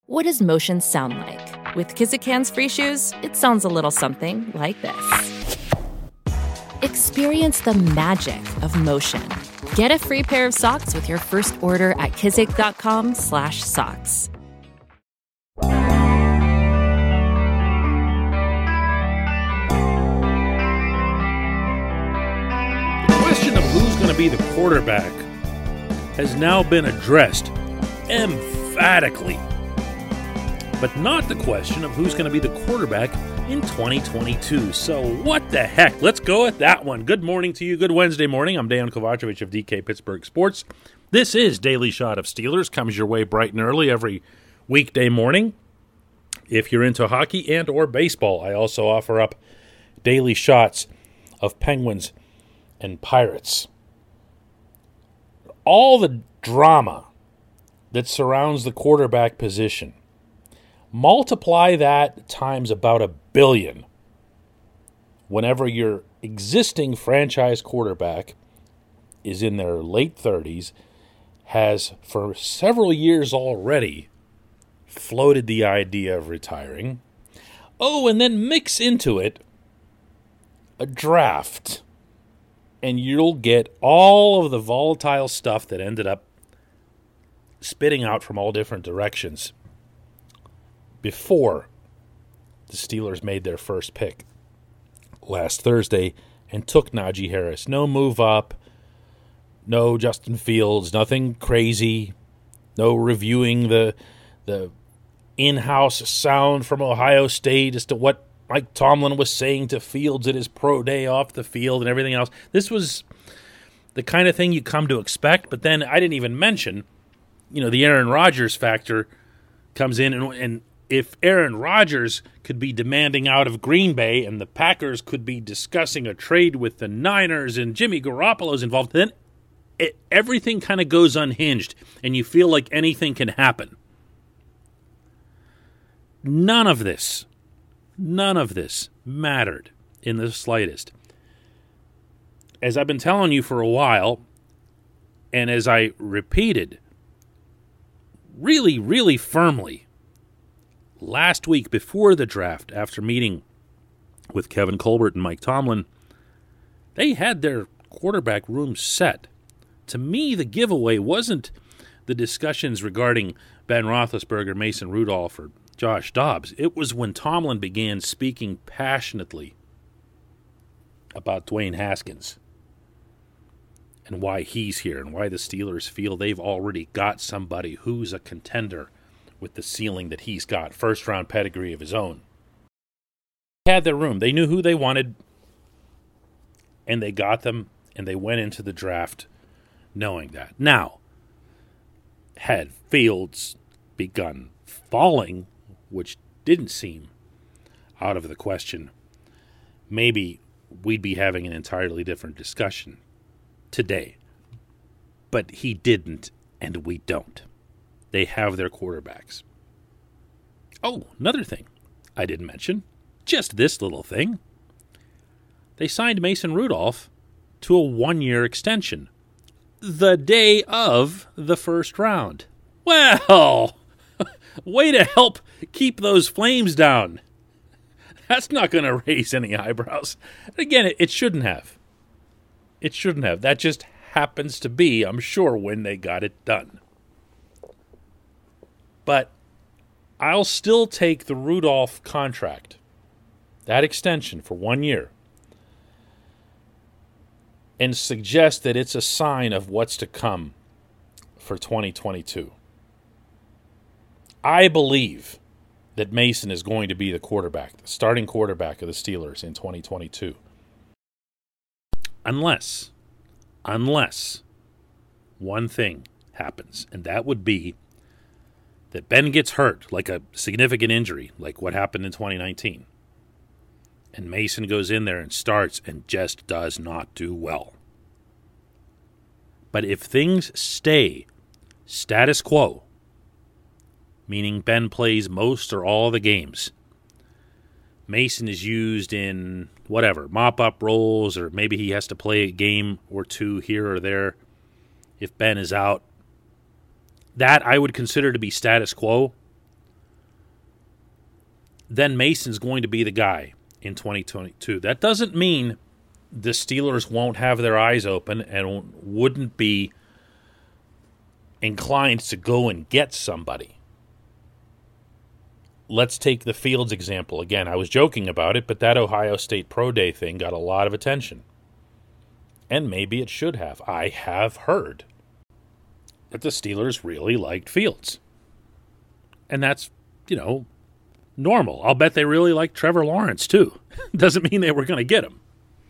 What does motion sound like? With Kizikans free shoes, it sounds a little something like this. Experience the magic of motion. Get a free pair of socks with your first order at kizik.com/socks. The question of who's going to be the quarterback has now been addressed emphatically, but not the question of who's going to be the quarterback in 2022. So what the heck? Let's go at that one. Good morning to you. Good Wednesday morning. I'm Dejan Kovacevic of DK Pittsburgh Sports. This is Daily Shot of Steelers. Comes your way bright and early every weekday morning. If you're into hockey and or baseball, I also offer up daily shots of Penguins and Pirates. All the drama that surrounds the quarterback position, multiply that times about 1 billion whenever your existing franchise quarterback is in their late 30s, has for several years already floated the idea of retiring. Oh, and then mix into it a draft, and you'll get all of the volatile stuff that ended up spitting out from all different directions before the Steelers made their first pick last Thursday and took Najee Harris. No move up, no Justin Fields, nothing crazy, no reviewing the in-house sound from Ohio State as to what Mike Tomlin was saying to Fields at his pro day off the field and everything else. This was the kind of thing you come to expect, but then I didn't even mention, the Aaron Rodgers factor comes in, and if Aaron Rodgers could be demanding out of Green Bay and the Packers could be discussing a trade with the Niners and Jimmy Garoppolo's involved, then everything kind of goes unhinged and you feel like anything can happen. None of this mattered in the slightest. As I've been telling you for a while, and as I repeated really, really firmly last week before the draft, after meeting with Kevin Colbert and Mike Tomlin, they had their quarterback room set. To me, the giveaway wasn't the discussions regarding Ben Roethlisberger, Mason Rudolph, or Josh Dobbs. It was when Tomlin began speaking passionately about Dwayne Haskins and why he's here and why the Steelers feel they've already got somebody who's a contender with the ceiling that he's got, first-round pedigree of his own. They had their room. They knew who they wanted, and they got them, and they went into the draft knowing that. Now, had Fields begun falling, which didn't seem out of the question, maybe we'd be having an entirely different discussion today. But he didn't, and we don't. They have their quarterbacks. Oh, another thing I didn't mention, just this little thing. They signed Mason Rudolph to a 1-year extension the day of the first round. Well, way to help keep those flames down. That's not going to raise any eyebrows. Again, it shouldn't have. It shouldn't have. That just happens to be, I'm sure, when they got it done. But I'll still take the Rudolph contract, that extension for 1 year, and suggest that it's a sign of what's to come for 2022. I believe that Mason is going to be the quarterback, the starting quarterback of the Steelers in 2022. Unless one thing happens, and that would be that Ben gets hurt, like a significant injury, like what happened in 2019. And Mason goes in there and starts and just does not do well. But if things stay status quo, meaning Ben plays most or all of the games, Mason is used in whatever, mop-up roles, or maybe he has to play a game or two here or there if Ben is out, that I would consider to be status quo. then Mason's going to be the guy in 2022. That doesn't mean the Steelers won't have their eyes open and wouldn't be inclined to go and get somebody. Let's take the Fields example again. I was joking about it, but that Ohio State Pro Day thing got a lot of attention. And maybe it should have. I have heard that the Steelers really liked Fields. And that's, normal. I'll bet they really liked Trevor Lawrence, too. Doesn't mean they were going to get him.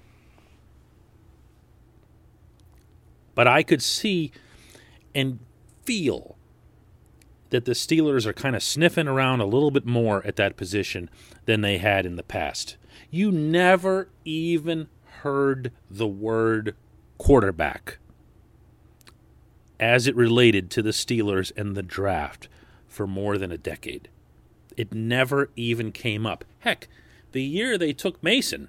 But I could see and feel that the Steelers are kind of sniffing around a little bit more at that position than they had in the past. You never even heard the word quarterback as it related to the Steelers and the draft for more than a decade. It never even came up. Heck, the year they took Mason,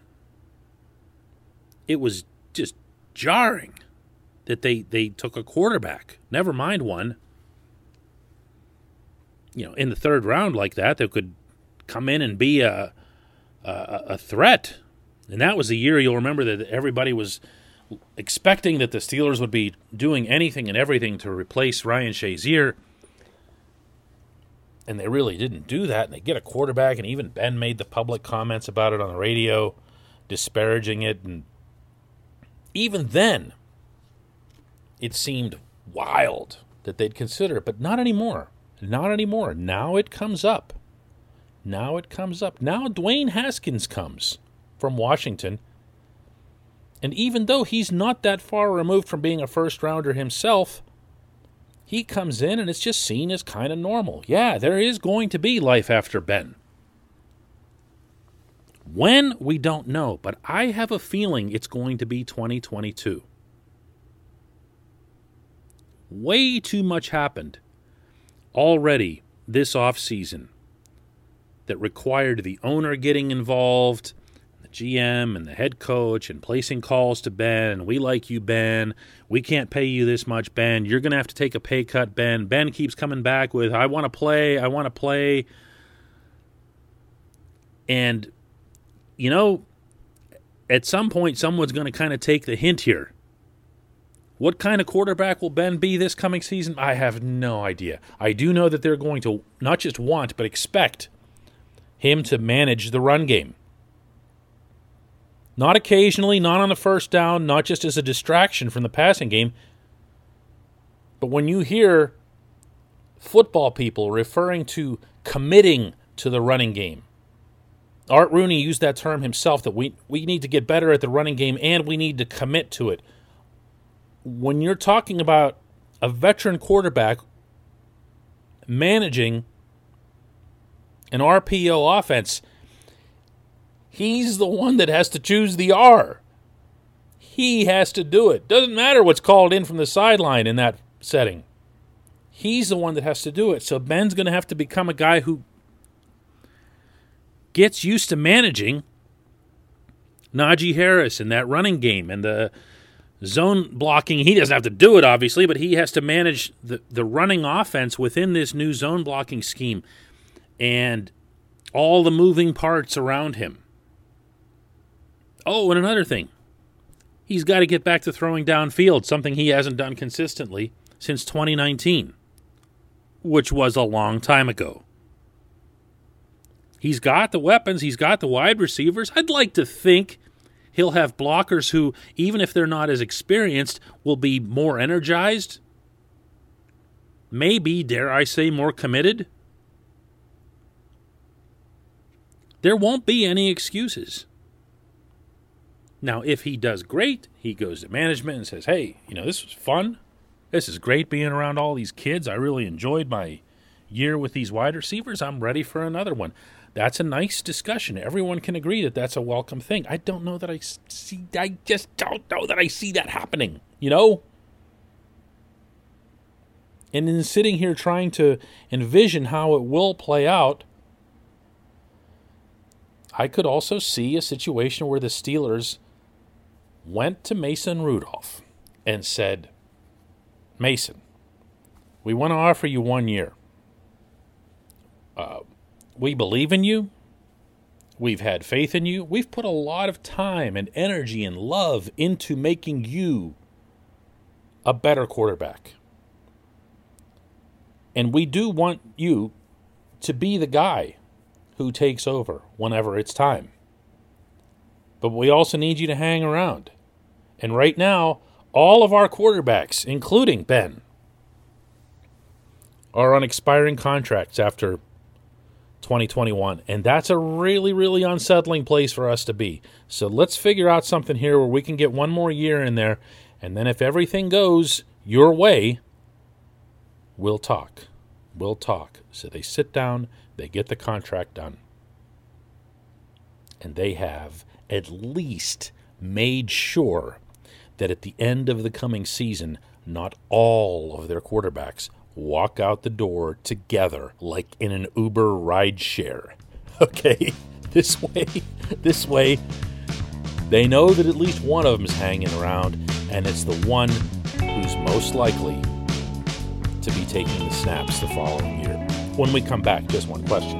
it was just jarring that they took a quarterback, never mind one, in the third round like that could come in and be a threat. And that was the year, you'll remember, that everybody was expecting that the Steelers would be doing anything and everything to replace Ryan Shazier. And they really didn't do that. And they get a quarterback, and even Ben made the public comments about it on the radio, disparaging it. And even then, it seemed wild that they'd consider it, but not anymore. Not anymore. Now it comes up. Now Dwayne Haskins comes from Washington. And even though he's not that far removed from being a first-rounder himself, he comes in and it's just seen as kind of normal. Yeah, there is going to be life after Ben. When, we don't know, but I have a feeling it's going to be 2022. Way too much happened already this offseason that required the owner getting involved, the GM and the head coach, and placing calls to Ben. We like you, Ben. We can't pay you this much, Ben. You're going to have to take a pay cut, Ben. Ben keeps coming back with, I want to play. And, at some point, someone's going to kind of take the hint here. What kind of quarterback will Ben be this coming season? I have no idea. I do know that they're going to not just want, but expect him to manage the run game. Not occasionally, not on the first down, not just as a distraction from the passing game. But when you hear football people referring to committing to the running game, Art Rooney used that term himself, that we need to get better at the running game and we need to commit to it. When you're talking about a veteran quarterback managing an RPO offense, he's the one that has to choose the R. He has to do it. Doesn't matter what's called in from the sideline in that setting. He's the one that has to do it. So Ben's going to have to become a guy who gets used to managing Najee Harris in that running game and the zone blocking. He doesn't have to do it, obviously, but he has to manage the running offense within this new zone blocking scheme and all the moving parts around him. Oh, and another thing. He's got to get back to throwing downfield, something he hasn't done consistently since 2019, which was a long time ago. He's got the weapons. He's got the wide receivers. I'd like to think he'll have blockers who, even if they're not as experienced, will be more energized. Maybe, dare I say, more committed. There won't be any excuses. Now, if he does great, he goes to management and says, hey, this was fun. This is great being around all these kids. I really enjoyed my year with these wide receivers. I'm ready for another one. That's a nice discussion. Everyone can agree that that's a welcome thing. I just don't know that I see that happening, And in sitting here trying to envision how it will play out, I could also see a situation where the Steelers went to Mason Rudolph and said, Mason, we want to offer you 1 year. We believe in you. We've had faith in you. We've put a lot of time and energy and love into making you a better quarterback. And we do want you to be the guy who takes over whenever it's time. But we also need you to hang around. And right now, all of our quarterbacks, including Ben, are on expiring contracts after 2021. And that's a really, really unsettling place for us to be. So let's figure out something here where we can get one more year in there. And then if everything goes your way, we'll talk. We'll talk. So they sit down, they get the contract done. And they have at least made sure that at the end of the coming season, not all of their quarterbacks walk out the door together like in an Uber ride share. Okay? This way, they know that at least one of them is hanging around, and it's the one who's most likely to be taking the snaps the following year. When we come back, just one question.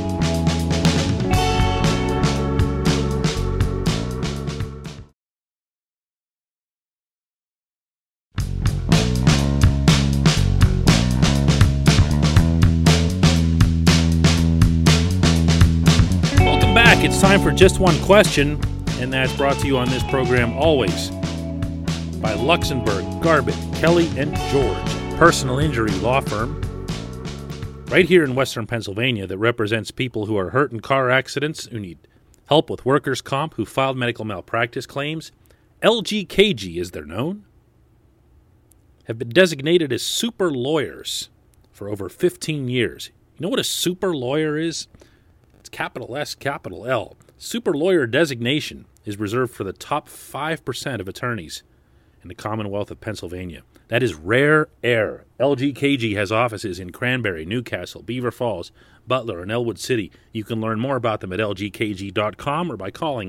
Welcome back. It's time for Just One Question, and that's brought to you on this program always by Luxembourg, Garbett, Kelly, and George, personal injury law firm right here in Western Pennsylvania that represents people who are hurt in car accidents, who need help with workers' comp, who filed medical malpractice claims. LGKG, as they're known, have been designated as super lawyers for over 15 years. You know what a super lawyer is? It's capital S, capital L. Super lawyer designation is reserved for the top 5% of attorneys in the Commonwealth of Pennsylvania. That is rare air. LGKG has offices in Cranberry, Newcastle, Beaver Falls, Butler, and Elwood City. You can learn more about them at lgkg.com or by calling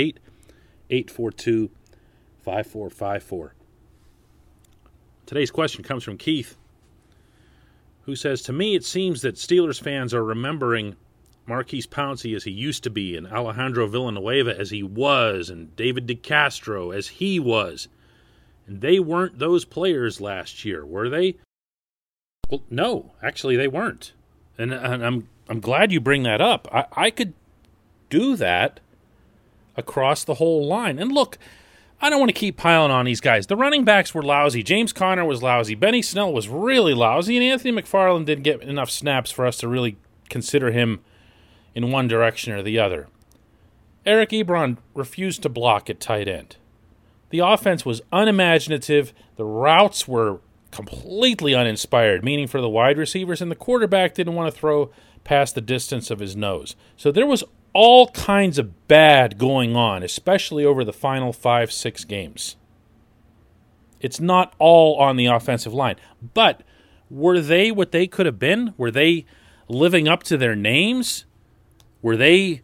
888-842-5454. Today's question comes from Keith, who says, to me it seems that Steelers fans are remembering Maurkice Pouncey as he used to be, and Alejandro Villanueva as he was, and David DeCastro as he was. And they weren't those players last year, were they? Well, no, actually they weren't. And I'm glad you bring that up. I could do that across the whole line. And look, I don't want to keep piling on these guys. The running backs were lousy. James Conner was lousy. Benny Snell was really lousy. And Anthony McFarland didn't get enough snaps for us to really consider him in one direction or the other. Eric Ebron refused to block at tight end. The offense was unimaginative. The routes were completely uninspired, meaning for the wide receivers, and the quarterback didn't want to throw past the distance of his nose. So there was all kinds of bad going on, especially over the final 5-6 games. It's not all on the offensive line. But were they what they could have been? Were they living up to their names? Were they,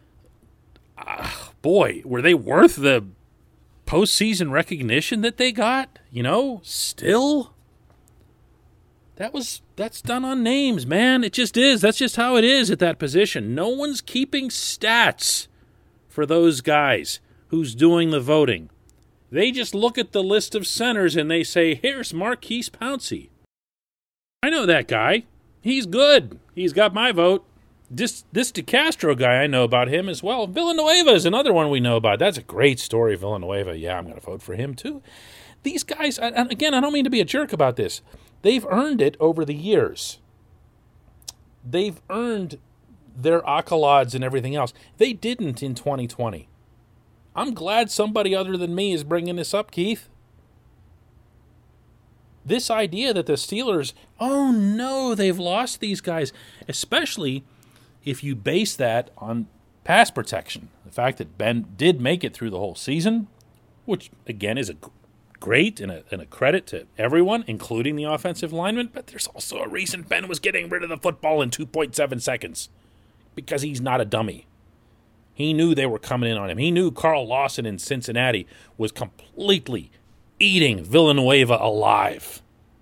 were they worth the postseason recognition that they got? You know, still? That's done on names, man. It just is. That's just how it is at that position. No one's keeping stats for those guys who's doing the voting. They just look at the list of centers and they say, here's Maurkice Pouncey. I know that guy. He's good. He's got my vote. This DeCastro guy, I know about him as well. Villanueva is another one we know about. That's a great story, Villanueva. Yeah, I'm going to vote for him too. These guys, and again, I don't mean to be a jerk about this. They've earned it over the years. They've earned their accolades and everything else. They didn't in 2020. I'm glad somebody other than me is bringing this up, Keith. This idea that the Steelers, oh no, they've lost these guys, especially if you base that on pass protection. The fact that Ben did make it through the whole season, which, again, is a great and a credit to everyone, including the offensive linemen, but there's also a reason Ben was getting rid of the football in 2.7 seconds, because he's not a dummy. He knew they were coming in on him. He knew Carl Lawson in Cincinnati was completely eating Villanueva alive.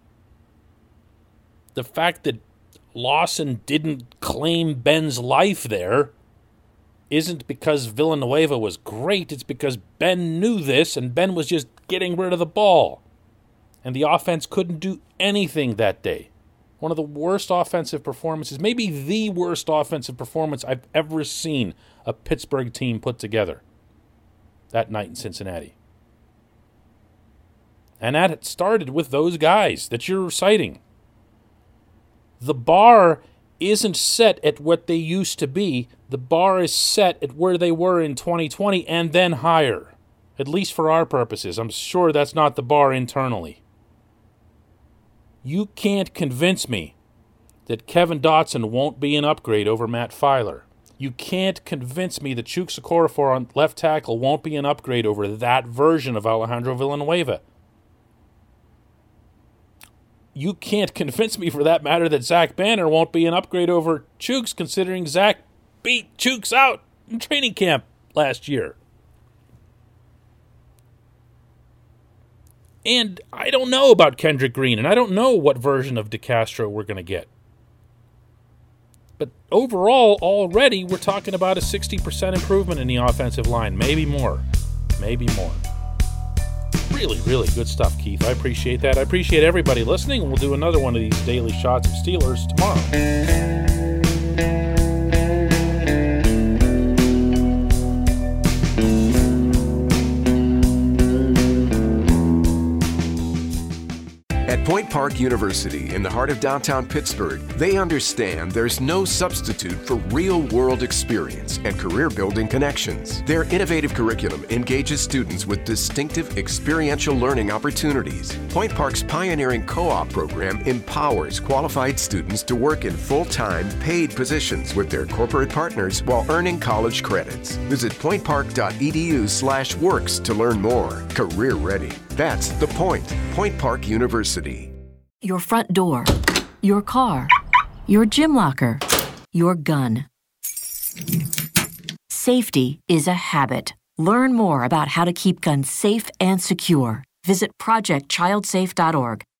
The fact that Lawson didn't claim Ben's life there isn't because Villanueva was great. It's because Ben knew this, and Ben was just getting rid of the ball. And the offense couldn't do anything that day. One of the worst offensive performances, maybe the worst offensive performance I've ever seen a Pittsburgh team put together that night in Cincinnati. And that started with those guys that you're citing. The bar isn't set at what they used to be. The bar is set at where they were in 2020 and then higher. At least for our purposes. I'm sure that's not the bar internally. You can't convince me that Kevin Dotson won't be an upgrade over Matt Filer. You can't convince me that Chuks Okorafor on left tackle won't be an upgrade over that version of Alejandro Villanueva. You can't convince me, for that matter, that Zach Banner won't be an upgrade over Chuks, considering Zach beat Chuks out in training camp last year. And I don't know about Kendrick Green, and I don't know what version of DeCastro we're going to get. But overall, already, we're talking about a 60% improvement in the offensive line. Maybe more. Maybe more. Really, really good stuff, Keith. I appreciate that. I appreciate everybody listening, and we'll do another one of these daily shots of Steelers tomorrow. At Point Park University, in the heart of downtown Pittsburgh, they understand there's no substitute for real-world experience and career-building connections. Their innovative curriculum engages students with distinctive experiential learning opportunities. Point Park's pioneering co-op program empowers qualified students to work in full-time, paid positions with their corporate partners while earning college credits. Visit pointpark.edu/works to learn more. Career ready. That's the point. Point Park University. Your front door, your car, your gym locker, your gun. Safety is a habit. Learn more about how to keep guns safe and secure. Visit ProjectChildSafe.org.